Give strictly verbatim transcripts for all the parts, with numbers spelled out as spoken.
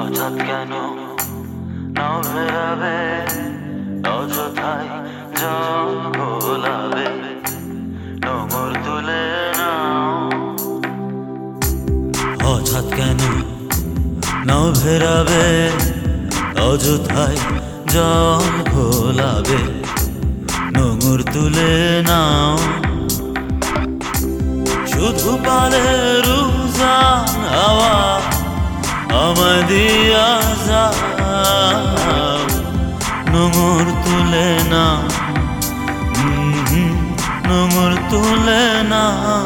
হঠাৎ কেন নাও ফেরাবে অযথায় জল ভোলাবে নোঙর তুলে নাও। হঠাৎ কেন নাও ফেরাবে অযথায় জল ভোলাবে নোঙর তুলে নাও। শুধু পালের উজান হাওয়া আমায় দিয়া যাও নোঙর তুলে নাও, নোঙর তুলে নাও।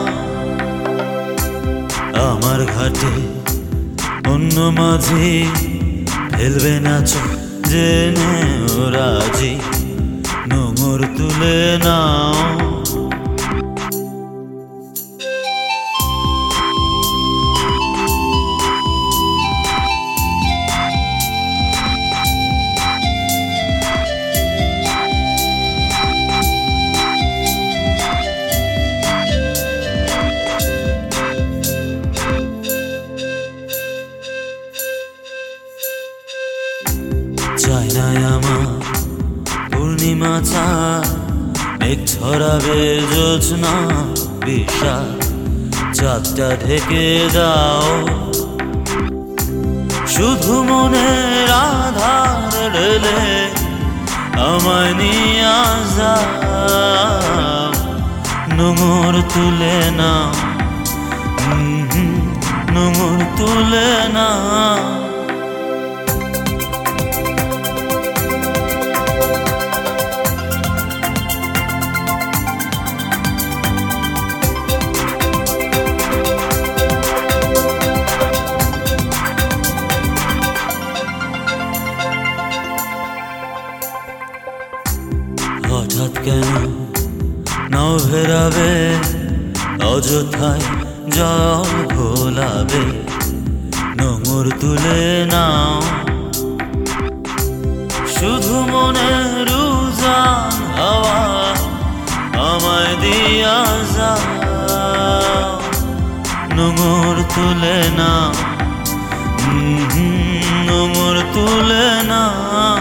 আমার ঘাটে অন্য মাঝি ফেলবে না চোখ জেনে রাজি নোঙর তুলে নাও। চাই না আমার পূর্ণিমা চাঁদ মেঘ ছড়াবে জোছনা বিশাল চাঁদটা ঢেকে দাও। শুধু মনের আধার ঢেলে আমায় নিয়ে যাও নোঙর তুলে নাও, নোঙর তুলে নাও। হঠাৎ কেন নাও ফেরাবে অযথায় জল ভোলাবে নোঙর তুলে নাও। শুধু মনের উজান হাওয়া আমায় দিয়া যাও নোঙর তুলে নাও, নোঙর তুলে নাও।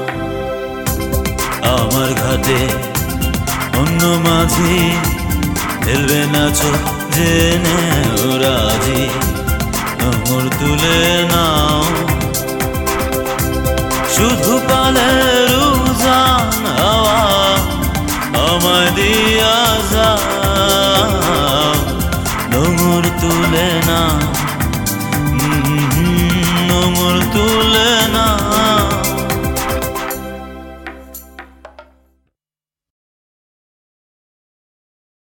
আমার ঘাটে অন্য মাঝি ফেলবে না চোখ জেনে রাজি নোঙর তুলে নাও। শুধু পালের উজান হাওয়া আমায় দিয়া যাও নোঙর তুলে নাও।